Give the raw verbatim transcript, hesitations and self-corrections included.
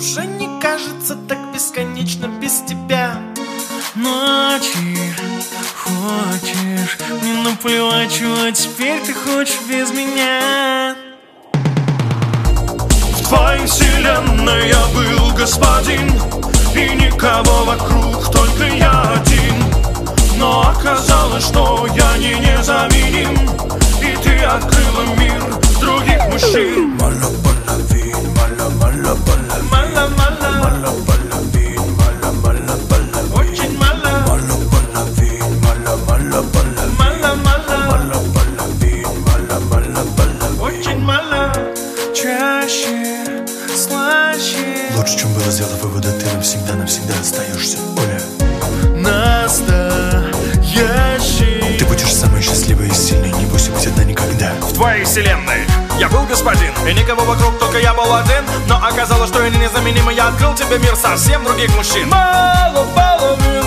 уже не кажется так бесконечно без тебя. Ночи хочешь, мне наплевать, чего теперь ты хочешь без меня. В твоей вселенной я был господин, и никого вокруг, только я один. Но оказалось, что я не незаменим, и ты открыла мир других мужчин. Мало половин, мало, мало половин, Мало, мало, мало половин, мало, мало половин, очень мало, мало половин, мало, мало половин, мало, мало, мало половин, мало, мало половин. очень мало. Чаще, слаще. Лучше, чем было, сделав выводы, ты навсегда, навсегда остаешься, Оля. Настоящий. Ты будешь самой счастливой и сильной, не бойся быть одна никогда. В твоей вселенной я был господин, и никого вокруг, только я был один. Но оказалось, что я незаменимый, я открыл тебе мир совсем других мужчин. Мало половин.